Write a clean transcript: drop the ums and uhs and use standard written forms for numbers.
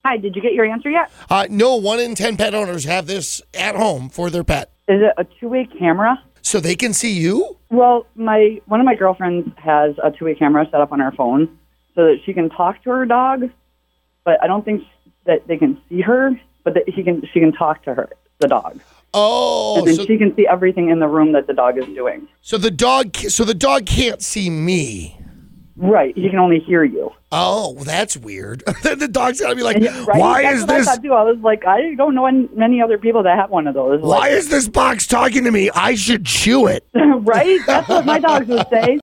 Hi, did you get your answer yet? No, 1 in 10 pet owners have this at home for their pet. Is it a two-way camera? So they can see you? Well, one of my girlfriends has a two-way camera set up on her phone so that she can talk to her dog, but I don't think that they can see her, but that she can talk to her, the dog. Oh, and then she can see everything in the room that the dog is doing. So the dog can't see me. Right, he can only hear you. Oh, that's weird. The dog's gotta be like, right? why That's is what this? I thought too. I was like, I don't know many other people that have one of those. Why is this box talking to me? I should chew it. Right? That's what my dogs would say.